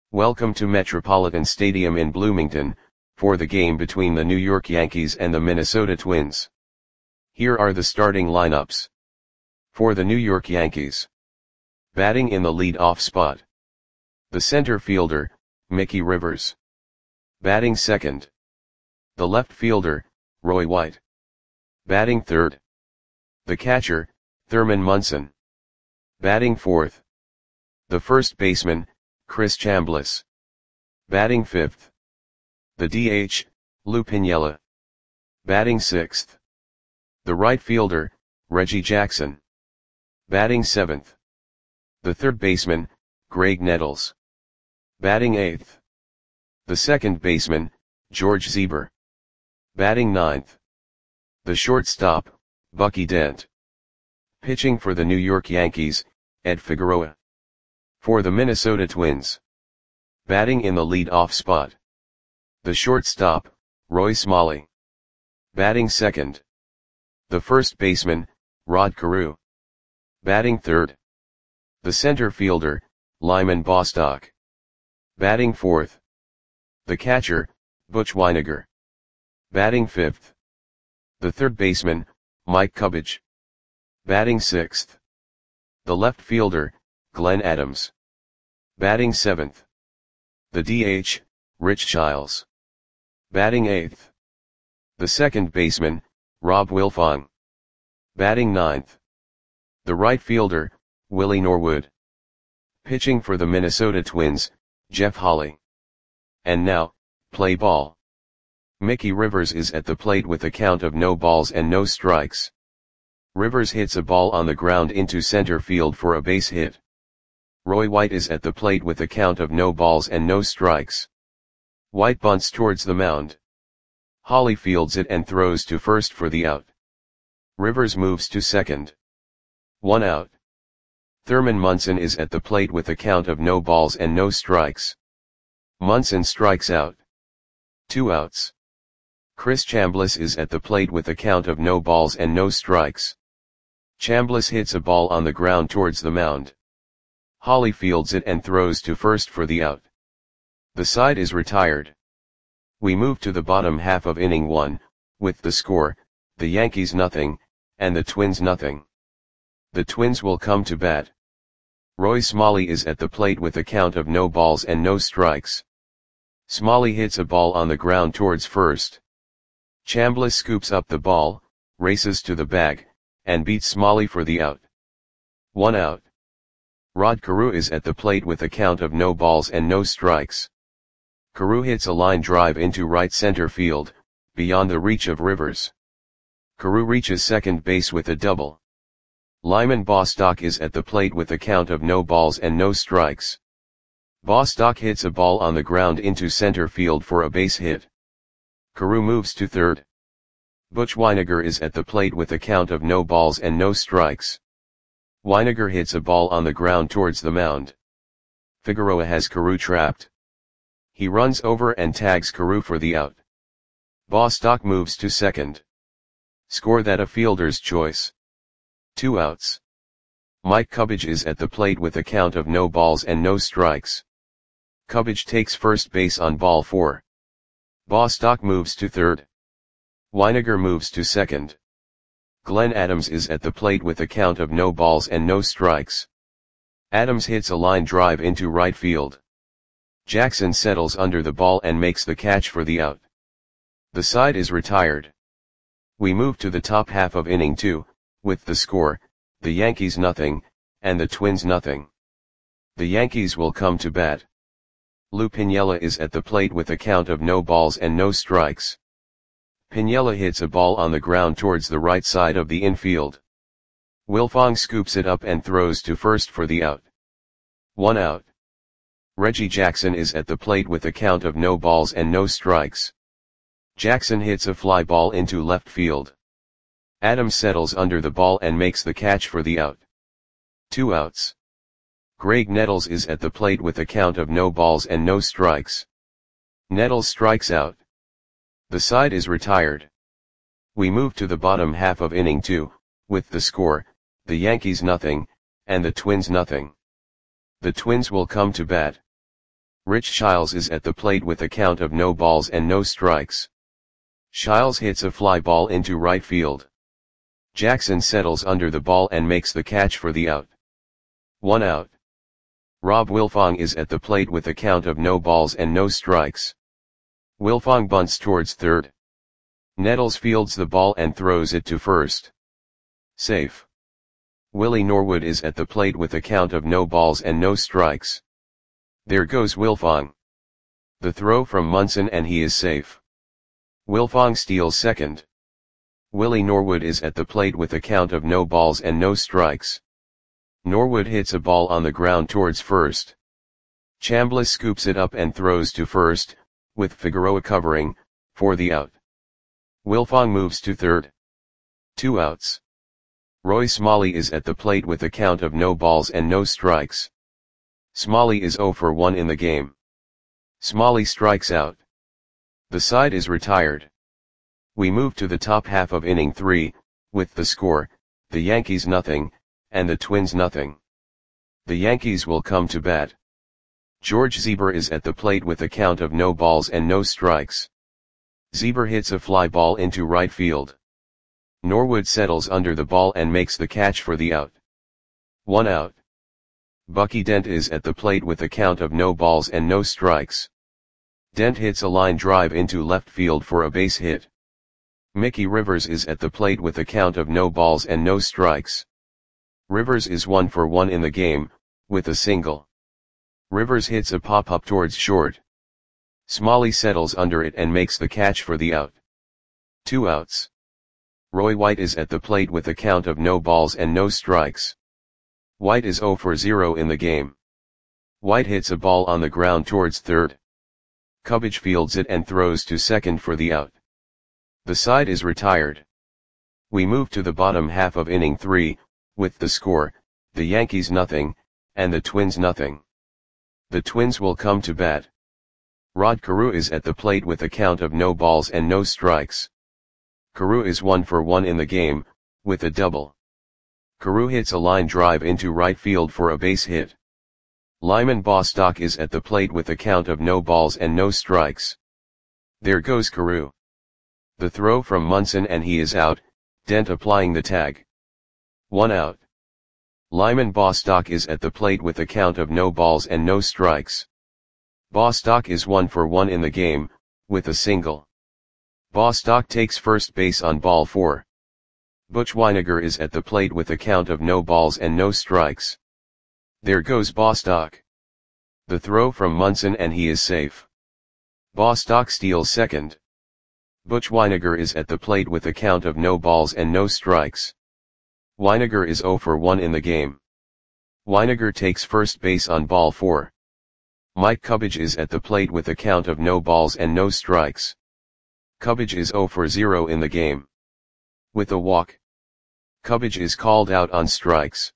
Welcome to Metropolitan Stadium in Bloomington, for the game between the New York Yankees and the Minnesota Twins. Here are the starting lineups. For the New York Yankees. Batting in the lead-off spot. The center fielder, Mickey Rivers. Batting second. The left fielder, Roy White. Batting third. The catcher, Thurman Munson. Batting fourth. The first baseman, Chris Chambliss. Batting fifth. The DH, Lou Piniella. Batting sixth. The right fielder, Reggie Jackson. Batting seventh. The third baseman, Graig Nettles. Batting eighth. The second baseman, George Zeber. Batting ninth. The shortstop, Bucky Dent. Pitching for the New York Yankees, Ed Figueroa. For the Minnesota Twins. Batting in the lead-off spot. The shortstop, Roy Smalley. Batting second. The first baseman, Rod Carew. Batting third. The center fielder, Lyman Bostock. Batting fourth. The catcher, Butch Wynegar. Batting fifth. The third baseman, Mike Cubbage. Batting sixth. The left fielder, Glenn Adams. Batting seventh. The DH, Rich Childs. Batting eighth. The second baseman, Rob Wilfong. Batting ninth. The right fielder, Willie Norwood. Pitching for the Minnesota Twins, Jeff Holley. And now, play ball. Mickey Rivers is at the plate with a count of no balls and no strikes. Rivers hits a ball on the ground into center field for a base hit. Roy White is at the plate with a count of no balls and no strikes. White bunts towards the mound. Holley fields it and throws to first for the out. Rivers moves to second. 1 out. Thurman Munson is at the plate with a count of no balls and no strikes. Munson strikes out. 2 outs. Chris Chambliss is at the plate with a count of no balls and no strikes. Chambliss hits a ball on the ground towards the mound. Holley fields it and throws to first for the out. The side is retired. We move to the bottom half of inning 1, with the score, the Yankees nothing, and the Twins nothing. The Twins will come to bat. Roy Smalley is at the plate with a count of no balls and no strikes. Smalley hits a ball on the ground towards first. Chambliss scoops up the ball, races to the bag, and beats Smalley for the out. 1 out. Rod Carew is at the plate with a count of no balls and no strikes. Carew hits a line drive into right center field, beyond the reach of Rivers. Carew reaches second base with a double. Lyman Bostock is at the plate with a count of no balls and no strikes. Bostock hits a ball on the ground into center field for a base hit. Carew moves to third. Butch Wynegar is at the plate with a count of no balls and no strikes. Wynegar hits a ball on the ground towards the mound. Figueroa has Carew trapped. He runs over and tags Carew for the out. Bostock moves to second. Score that a fielder's choice. 2 outs. Mike Cubbage is at the plate with a count of no balls and no strikes. Cubbage takes first base on ball 4. Bostock moves to third. Wynegar moves to second. Glenn Adams is at the plate with a count of no balls and no strikes. Adams hits a line drive into right field. Jackson settles under the ball and makes the catch for the out. The side is retired. We move to the top half of inning 2, with the score, the Yankees nothing, and the Twins nothing. The Yankees will come to bat. Lou Piniella is at the plate with a count of no balls and no strikes. Piniella hits a ball on the ground towards the right side of the infield. Wilfong scoops it up and throws to first for the out. 1 out. Reggie Jackson is at the plate with a count of no balls and no strikes. Jackson hits a fly ball into left field. Adams settles under the ball and makes the catch for the out. 2 outs. Graig Nettles is at the plate with a count of no balls and no strikes. Nettles strikes out. The side is retired. We move to the bottom half of inning 2, with the score, the Yankees nothing, and the Twins nothing. The Twins will come to bat. Rich Shiles is at the plate with a count of no balls and no strikes. Shiles hits a fly ball into right field. Jackson settles under the ball and makes the catch for the out. 1 out. Rob Wilfong is at the plate with a count of no balls and no strikes. Wilfong bunts towards third. Nettles fields the ball and throws it to first. Safe. Willie Norwood is at the plate with a count of no balls and no strikes. There goes Wilfong. The throw from Munson and he is safe. Wilfong steals second. Willie Norwood is at the plate with a count of no balls and no strikes. Norwood hits a ball on the ground towards first. Chambliss scoops it up and throws to first, with Figueroa covering, for the out. Wilfong moves to third. 2 outs. Roy Smalley is at the plate with a count of no balls and no strikes. Smalley is 0 for 1 in the game. Smalley strikes out. The side is retired. We move to the top half of inning 3, with the score, the Yankees nothing, and the Twins nothing. The Yankees will come to bat. George Zeber is at the plate with a count of no balls and no strikes. Zeber hits a fly ball into right field. Norwood settles under the ball and makes the catch for the out. 1 out. Bucky Dent is at the plate with a count of no balls and no strikes. Dent hits a line drive into left field for a base hit. Mickey Rivers is at the plate with a count of no balls and no strikes. Rivers is 1 for 1 in the game, with a single. Rivers hits a pop-up towards short. Smalley settles under it and makes the catch for the out. 2 outs. Roy White is at the plate with a count of no balls and no strikes. White is 0 for 0 in the game. White hits a ball on the ground towards third. Cubbage fields it and throws to second for the out. The side is retired. We move to the bottom half of inning 3, with the score, the Yankees nothing, and the Twins nothing. The Twins will come to bat. Rod Carew is at the plate with a count of no balls and no strikes. Carew is 1 for 1 in the game, with a double. Carew hits a line drive into right field for a base hit. Lyman Bostock is at the plate with a count of no balls and no strikes. There goes Carew. The throw from Munson and he is out, Dent applying the tag. 1 out. Lyman Bostock is at the plate with a count of no balls and no strikes. Bostock is 1 for 1 in the game, with a single. Bostock takes first base on ball 4. Butch Weiniger is at the plate with a count of no balls and no strikes. There goes Bostock. The throw from Munson and he is safe. Bostock steals second. Butch Weiniger is at the plate with a count of no balls and no strikes. Weiniger is 0 for 1 in the game. Weiniger takes first base on ball 4. Mike Cubbage is at the plate with a count of no balls and no strikes. Cubbage is 0 for 0 in the game. With a walk, Cubbage is called out on strikes.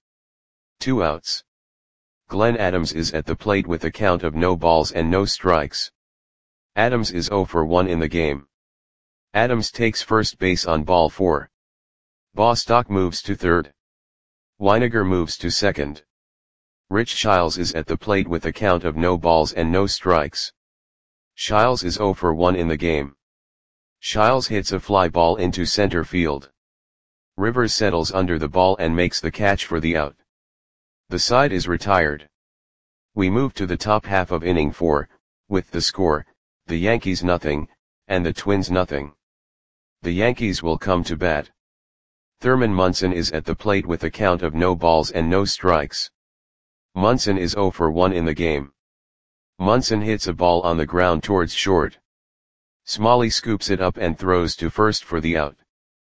2 outs. Glenn Adams is at the plate with a count of no balls and no strikes. Adams is 0 for 1 in the game. Adams takes first base on ball 4. Bostock moves to third. Weiniger moves to second. Rich Shiles is at the plate with a count of no balls and no strikes. Shiles is 0 for 1 in the game. Shiles hits a fly ball into center field. Rivers settles under the ball and makes the catch for the out. The side is retired. We move to the top half of inning 4, with the score, the Yankees nothing, and the Twins nothing. The Yankees will come to bat. Thurman Munson is at the plate with a count of no balls and no strikes. Munson is 0 for 1 in the game. Munson hits a ball on the ground towards short. Smalley scoops it up and throws to first for the out.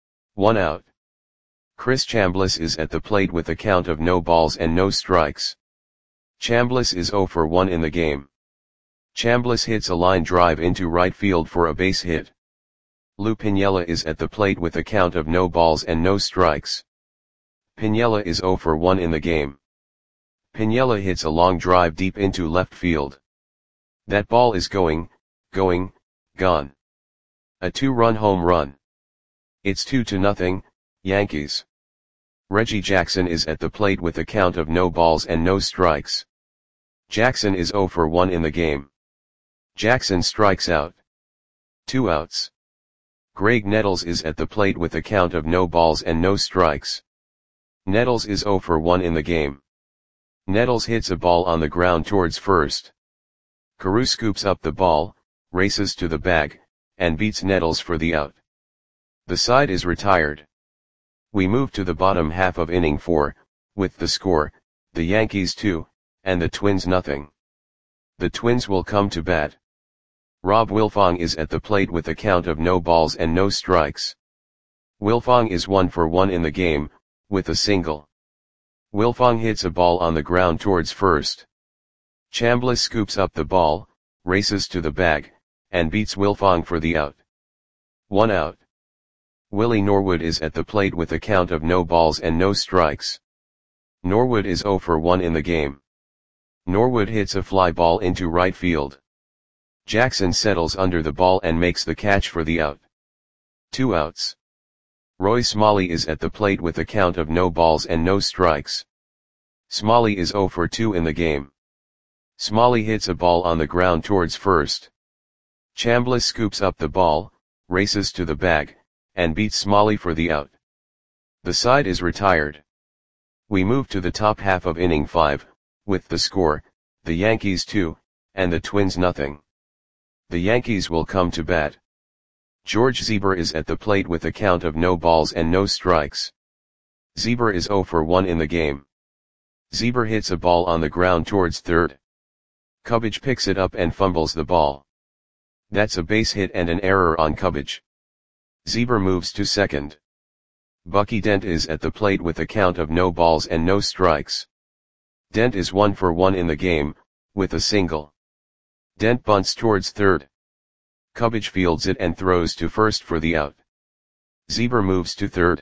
1 out. Chris Chambliss is at the plate with a count of no balls and no strikes. Chambliss is 0 for 1 in the game. Chambliss hits a line drive into right field for a base hit. Lou Piniella is at the plate with a count of no balls and no strikes. Piniella is 0 for 1 in the game. Piniella hits a long drive deep into left field. That ball is gone. A 2-run home run. It's 2-0, Yankees. Reggie Jackson is at the plate with a count of no balls and no strikes. Jackson is 0 for 1 in the game. Jackson strikes out. 2 outs. Graig Nettles is at the plate with a count of no balls and no strikes. Nettles is 0 for 1 in the game. Nettles hits a ball on the ground towards first. Carew scoops up the ball, races to the bag, and beats Nettles for the out. The side is retired. We move to the bottom half of inning 4, with the score, the Yankees 2, and the Twins nothing. The Twins will come to bat. Rob Wilfong is at the plate with a count of no balls and no strikes. Wilfong is 1 for 1 in the game, with a single. Wilfong hits a ball on the ground towards first. Chambliss scoops up the ball, races to the bag, and beats Wilfong for the out. 1 out. Willie Norwood is at the plate with a count of no balls and no strikes. Norwood is 0 for 1 in the game. Norwood hits a fly ball into right field. Jackson settles under the ball and makes the catch for the out. 2 outs. Roy Smalley is at the plate with a count of no balls and no strikes. Smalley is 0 for 2 in the game. Smalley hits a ball on the ground towards first. Chambliss scoops up the ball, races to the bag, and beats Smalley for the out. The side is retired. We move to the top half of inning 5, with the score, the Yankees 2, and the Twins nothing. The Yankees will come to bat. George Zeber is at the plate with a count of no balls and no strikes. Zeber is 0 for 1 in the game. Zeber hits a ball on the ground towards third. Cubbage picks it up and fumbles the ball. That's a base hit and an error on Cubbage. Zeber moves to second. Bucky Dent is at the plate with a count of no balls and no strikes. Dent is 1 for 1 in the game, with a single. Dent bunts towards third. Cubbage fields it and throws to first for the out. Zeber moves to third.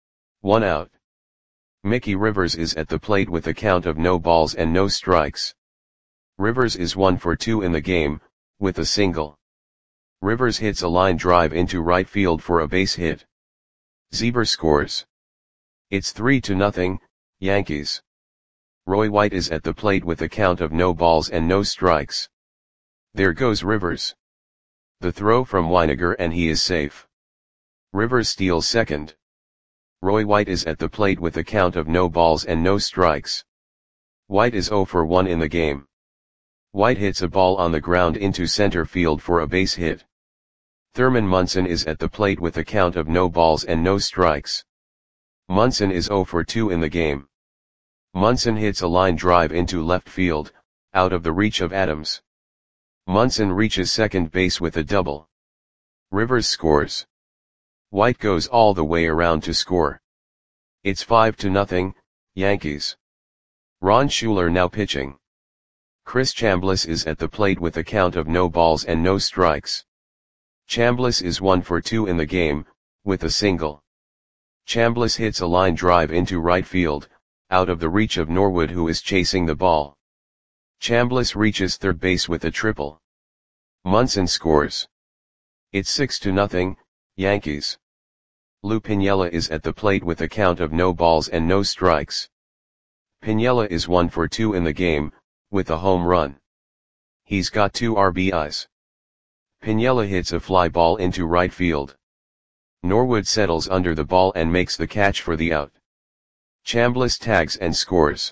1 out. Mickey Rivers is at the plate with a count of no balls and no strikes. Rivers is 1 for 2 in the game, with a single. Rivers hits a line drive into right field for a base hit. Zeber scores. It's 3-0, Yankees. Roy White is at the plate with a count of no balls and no strikes. There goes Rivers. The throw from Weiniger and he is safe. Rivers steals second. Roy White is at the plate with a count of no balls and no strikes. White is 0 for 1 in the game. White hits a ball on the ground into center field for a base hit. Thurman Munson is at the plate with a count of no balls and no strikes. Munson is 0 for 2 in the game. Munson hits a line drive into left field, out of the reach of Adams. Munson reaches second base with a double. Rivers scores. White goes all the way around to score. It's 5-0, Yankees. Ron Schuler now pitching. Chris Chambliss is at the plate with a count of no balls and no strikes. Chambliss is 1 for 2 in the game, with a single. Chambliss hits a line drive into right field, out of the reach of Norwood who is chasing the ball. Chambliss reaches third base with a triple. Munson scores. It's 6-0, Yankees. Lou Piniella is at the plate with a count of no balls and no strikes. Piniella is 1 for 2 in the game, with a home run. He's got 2 RBIs. Piniella hits a fly ball into right field. Norwood settles under the ball and makes the catch for the out. Chambliss tags and scores.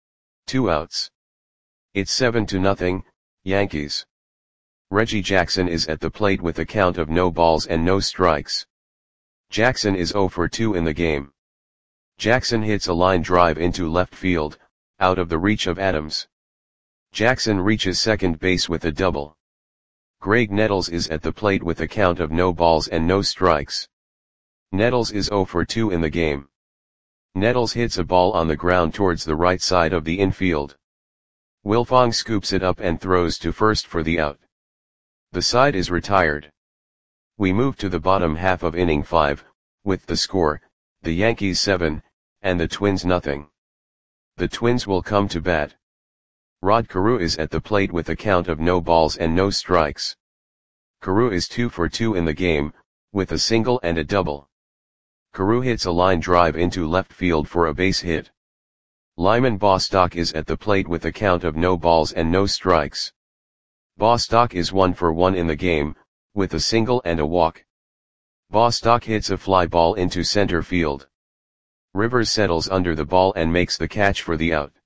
2 outs. It's 7-0, Yankees. Reggie Jackson is at the plate with a count of no balls and no strikes. Jackson is 0 for 2 in the game. Jackson hits a line drive into left field, out of the reach of Adams. Jackson reaches second base with a double. Graig Nettles is at the plate with a count of no balls and no strikes. Nettles is 0 for 2 in the game. Nettles hits a ball on the ground towards the right side of the infield. Wilfong scoops it up and throws to first for the out. The side is retired. We move to the bottom half of inning 5, with the score, the Yankees 7, and the Twins nothing. The Twins will come to bat. Rod Carew is at the plate with a count of no balls and no strikes. Carew is 2 for 2 in the game, with a single and a double. Carew hits a line drive into left field for a base hit. Lyman Bostock is at the plate with a count of no balls and no strikes. Bostock is 1 for 1 in the game, with a single and a walk. Bostock hits a fly ball into center field. Rivers settles under the ball and makes the catch for the out.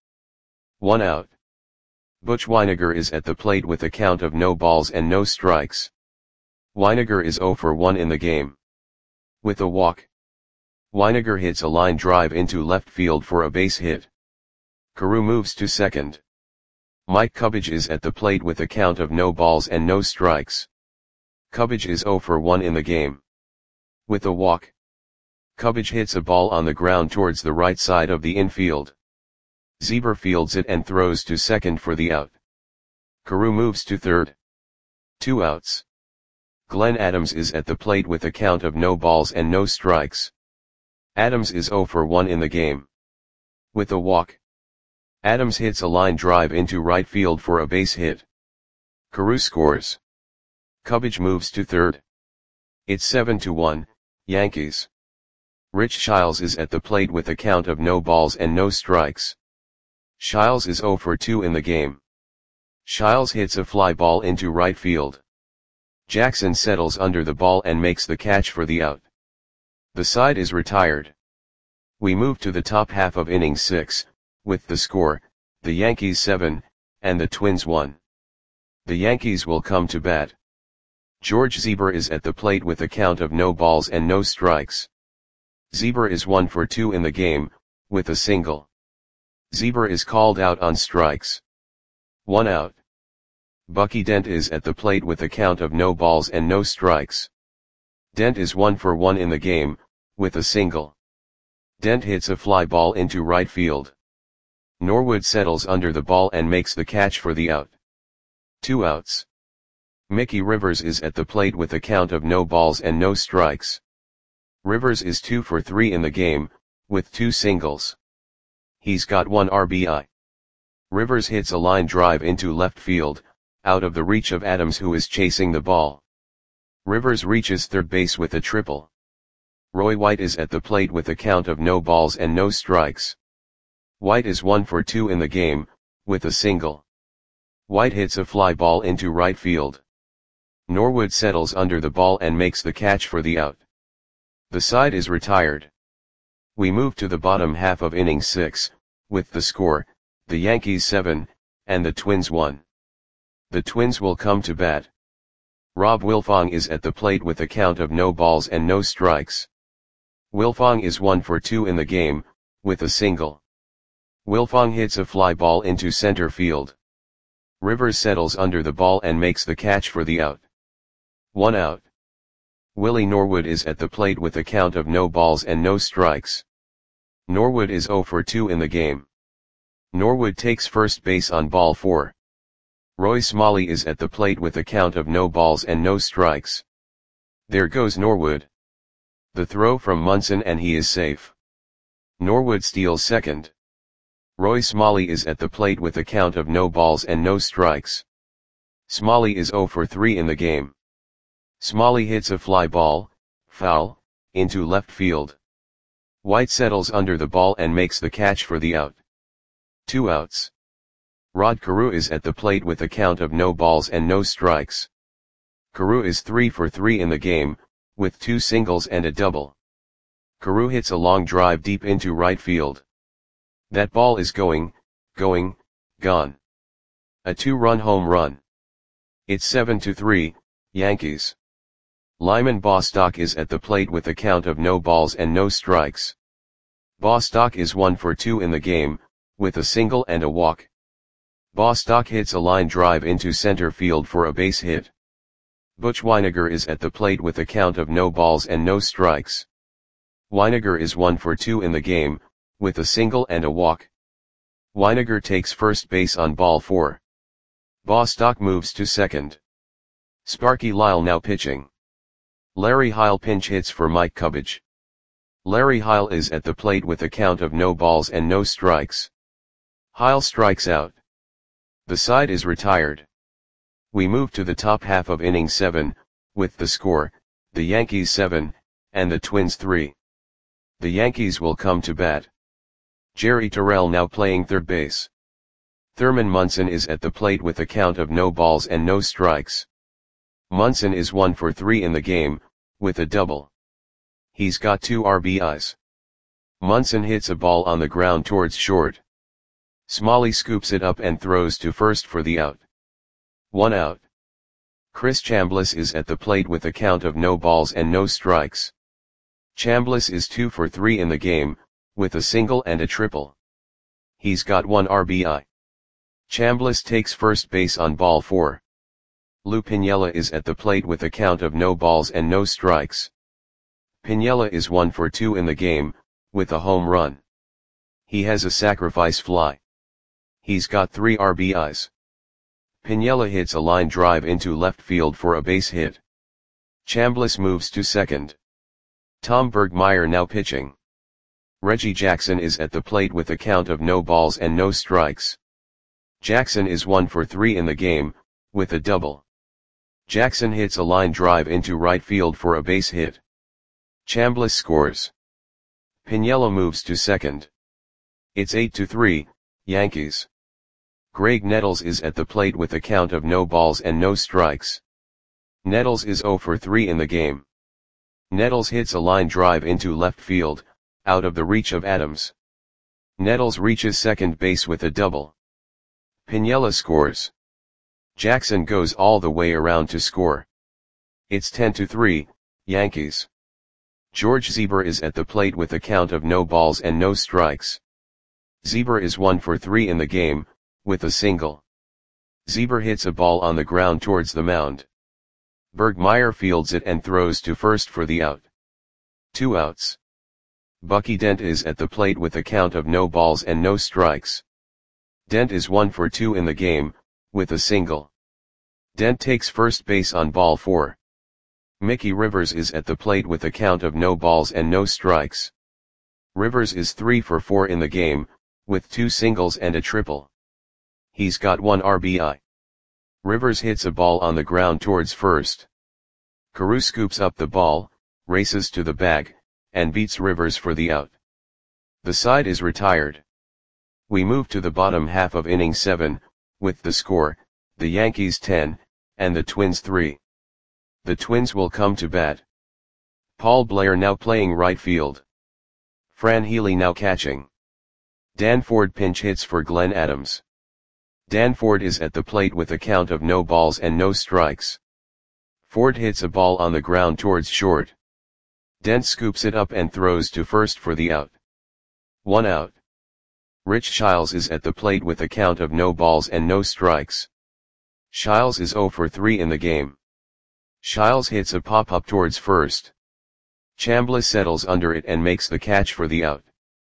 1 out. Butch Wynegar is at the plate with a count of no balls and no strikes. Wynegar is 0 for 1 in the game. With a walk. Wynegar hits a line drive into left field for a base hit. Carew moves to second. Mike Cubbage is at the plate with a count of no balls and no strikes. Cubbage is 0 for 1 in the game. With a walk. Cubbage hits a ball on the ground towards the right side of the infield. Zieber fields it and throws to second for the out. Carew moves to third. 2 outs. Glenn Adams is at the plate with a count of no balls and no strikes. Adams is 0 for 1 in the game. With a walk. Adams hits a line drive into right field for a base hit. Carew scores. Cubbage moves to third. It's 7-1, Yankees. Rich Shiles is at the plate with a count of no balls and no strikes. Shiles is 0 for 2 in the game. Shiles hits a fly ball into right field. Jackson settles under the ball and makes the catch for the out. The side is retired. We move to the top half of inning 6, with the score, the Yankees 7, and the Twins 1. The Yankees will come to bat. George Zieber is at the plate with a count of no balls and no strikes. Zieber is 1 for 2 in the game, with a single. Zieber is called out on strikes. 1 out. Bucky Dent is at the plate with a count of no balls and no strikes. Dent is 1 for 1 in the game, with a single. Dent hits a fly ball into right field. Norwood settles under the ball and makes the catch for the out. 2 outs. Mickey Rivers is at the plate with a count of no balls and no strikes. Rivers is 2 for 3 in the game, with 2 singles. He's got 1 RBI. Rivers hits a line drive into left field, out of the reach of Adams who is chasing the ball. Rivers reaches third base with a triple. Roy White is at the plate with a count of no balls and no strikes. White is 1 for 2 in the game, with a single. White hits a fly ball into right field. Norwood settles under the ball and makes the catch for the out. The side is retired. We move to the bottom half of inning 6, with the score, the Yankees 7, and the Twins 1. The Twins will come to bat. Rob Wilfong is at the plate with a count of no balls and no strikes. Wilfong is 1 for 2 in the game, with a single. Wilfong hits a fly ball into center field. Rivers settles under the ball and makes the catch for the out. 1 out. Willie Norwood is at the plate with a count of no balls and no strikes. Norwood is 0 for 2 in the game. Norwood takes first base on ball 4. Roy Smalley is at the plate with a count of no balls and no strikes. There goes Norwood. The throw from Munson and he is safe. Norwood steals second. Roy Smalley is at the plate with a count of no balls and no strikes. Smalley is 0 for 3 in the game. Smalley hits a fly ball, foul, into left field. White settles under the ball and makes the catch for the out. 2 outs. Rod Carew is at the plate with a count of no balls and no strikes. Carew is 3 for 3 in the game, with 2 singles and a double. Carew hits a long drive deep into right field. That ball is gone. A 2-run home run. It's 7-3, Yankees. Lyman Bostock is at the plate with a count of no balls and no strikes. Bostock is 1 for 2 in the game, with a single and a walk. Bostock hits a line drive into center field for a base hit. Butch Wynegar is at the plate with a count of no balls and no strikes. Wynegar is 1 for 2 in the game, with a single and a walk. Wynegar takes first base on ball 4. Bostock moves to second. Sparky Lyle now pitching. Larry Heil pinch hits for Mike Cubbage. Larry Heil is at the plate with a count of no balls and no strikes. Heil strikes out. The side is retired. We move to the top half of inning 7, with the score, the Yankees 7, and the Twins 3. The Yankees will come to bat. Jerry Terrell now playing third base. Thurman Munson is at the plate with a count of no balls and no strikes. Munson is 1 for 3 in the game, with a double. He's got 2 RBIs. Munson hits a ball on the ground towards short. Smalley scoops it up and throws to first for the out. 1 out. Chris Chambliss is at the plate with a count of no balls and no strikes. Chambliss is 2 for 3 in the game, with a single and a triple. He's got 1 RBI. Chambliss takes first base on ball 4. Lou Piniella is at the plate with a count of no balls and no strikes. Piniella is 1 for 2 in the game, with a home run. He has a sacrifice fly. He's got 3 RBIs. Piniella hits a line drive into left field for a base hit. Chambliss moves to second. Tom Bergmeyer now pitching. Reggie Jackson is at the plate with a count of no balls and no strikes. Jackson is 1 for 3 in the game, with a double. Jackson hits a line drive into right field for a base hit. Chambliss scores. Piniella moves to second. It's 8-3, Yankees. Greg Nettles is at the plate with a count of no balls and no strikes. Nettles is 0 for 3 in the game. Nettles hits a line drive into left field, out of the reach of Adams. Nettles reaches second base with a double. Piniella scores. Jackson goes all the way around to score. It's 10-3, Yankees. George Zieber is at the plate with a count of no balls and no strikes. Zieber is 1 for 3 in the game, with a single. Zieber hits a ball on the ground towards the mound. Bergmeyer fields it and throws to first for the out. 2 outs. Bucky Dent is at the plate with a count of no balls and no strikes. Dent is 1 for 2 in the game, with a single. Dent takes first base on ball 4. Mickey Rivers is at the plate with a count of no balls and no strikes. Rivers is 3 for 4 in the game, with 2 singles and a triple. He's got 1 RBI. Rivers hits a ball on the ground towards first. Carew scoops up the ball, races to the bag, and beats Rivers for the out. The side is retired. We move to the bottom half of inning 7, with the score, the Yankees 10, and the Twins 3. The Twins will come to bat. Paul Blair now playing right field. Fran Healy now catching. Dan Ford pinch hits for Glenn Adams. Dan Ford is at the plate with a count of no balls and no strikes. Ford hits a ball on the ground towards short. Dent scoops it up and throws to first for the out. 1 out. Rich Shiles is at the plate with a count of no balls and no strikes. Shiles is 0 for 3 in the game. Shiles hits a pop-up towards first. Chambliss settles under it and makes the catch for the out.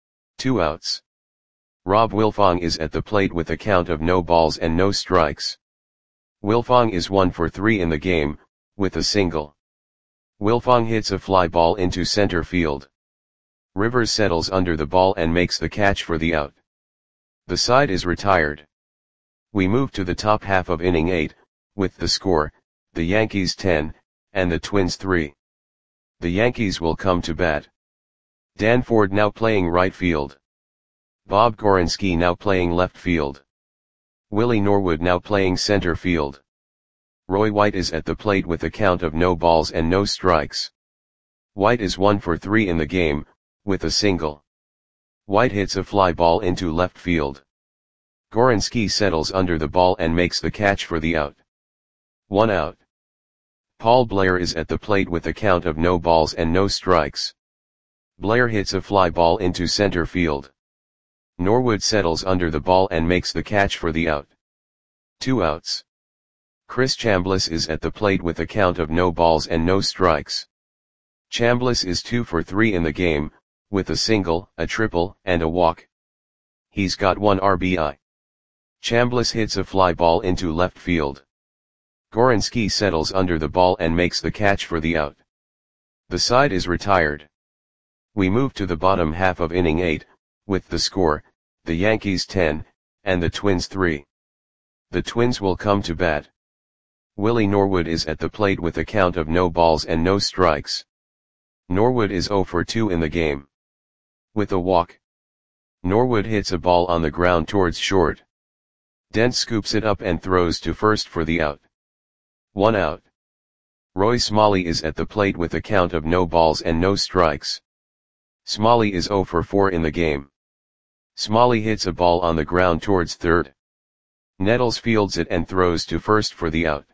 2 outs. Rob Wilfong is at the plate with a count of no balls and no strikes. Wilfong is 1 for 3 in the game, with a single. Wilfong hits a fly ball into center field. Rivers settles under the ball and makes the catch for the out. The side is retired. We move to the top half of inning 8, with the score, the Yankees 10, and the Twins 3. The Yankees will come to bat. Dan Ford now playing right field. Bob Gorinski now playing left field. Willie Norwood now playing center field. Roy White is at the plate with a count of no balls and no strikes. White is 1 for 3 in the game, with a single. White hits a fly ball into left field. Gorinski settles under the ball and makes the catch for the out. 1 out. Paul Blair is at the plate with a count of no balls and no strikes. Blair hits a fly ball into center field. Norwood settles under the ball and makes the catch for the out. 2 outs. Chris Chambliss is at the plate with a count of no balls and no strikes. Chambliss is 2 for 3 in the game, with a single, a triple, and a walk. He's got 1 RBI. Chambliss hits a fly ball into left field. Gorinski settles under the ball and makes the catch for the out. The side is retired. We move to the bottom half of inning 8, with the score, the Yankees 10, and the Twins 3. The Twins will come to bat. Willie Norwood is at the plate with a count of no balls and no strikes. Norwood is 0 for 2 in the game. With a walk. Norwood hits a ball on the ground towards short. Dent scoops it up and throws to first for the out. 1 out. Roy Smalley is at the plate with a count of no balls and no strikes. Smalley is 0 for 4 in the game. Smalley hits a ball on the ground towards third. Nettles fields it and throws to first for the out.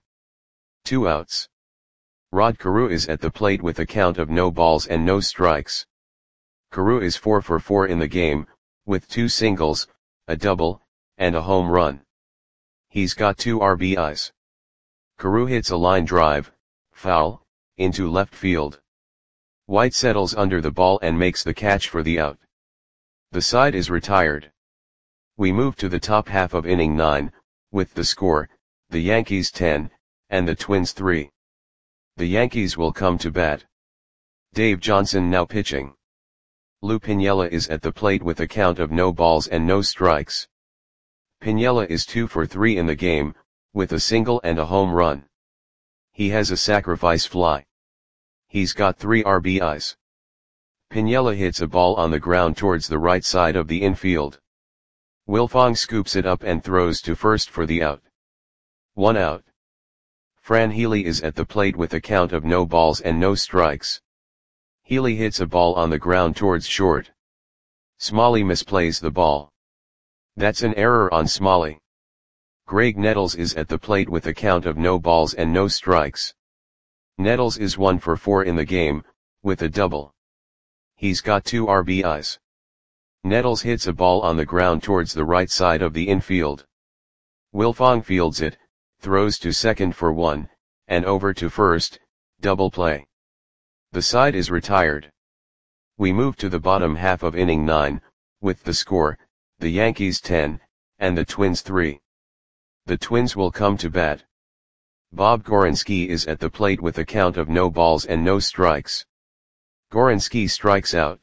2 outs. Rod Carew is at the plate with a count of no balls and no strikes. Carew is 4 for 4 in the game, with 2 singles, a double, and a home run. He's got 2 RBIs. Carew hits a line drive, foul, into left field. White settles under the ball and makes the catch for the out. The side is retired. We move to the top half of inning 9, with the score, the Yankees 10, and the Twins 3. The Yankees will come to bat. Dave Johnson now pitching. Lou Piniella is at the plate with a count of no balls and no strikes. Piniella is 2 for 3 in the game, with a single and a home run. He has a sacrifice fly. He's got 3 RBIs. Piniella hits a ball on the ground towards the right side of the infield. Wilfong scoops it up and throws to first for the out. 1 out. Fran Healy is at the plate with a count of no balls and no strikes. Healy hits a ball on the ground towards short. Smalley misplays the ball. That's an error on Smalley. Greg Nettles is at the plate with a count of no balls and no strikes. Nettles is 1 for 4 in the game, with a double. He's got 2 RBIs. Nettles hits a ball on the ground towards the right side of the infield. Wilfong fields it, throws to second for 1, and over to first, double play. The side is retired. We move to the bottom half of inning 9, with the score, the Yankees 10, and the Twins 3. The Twins will come to bat. Bob Gorenski is at the plate with a count of no balls and no strikes. Gorenski strikes out.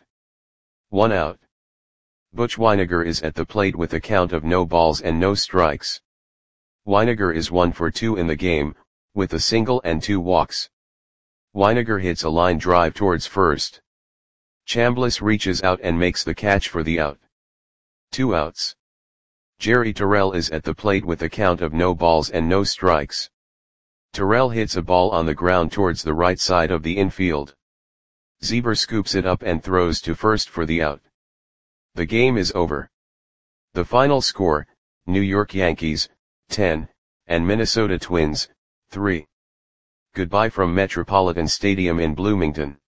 1 out. Butch Weiniger is at the plate with a count of no balls and no strikes. Weiniger is 1 for 2 in the game, with a single and 2 walks. Weiniger hits a line drive towards first. Chambliss reaches out and makes the catch for the out. 2 outs. Jerry Terrell is at the plate with a count of no balls and no strikes. Terrell hits a ball on the ground towards the right side of the infield. Zeber scoops it up and throws to first for the out. The game is over. The final score, New York Yankees, 10, and Minnesota Twins, 3. Goodbye from Metropolitan Stadium in Bloomington.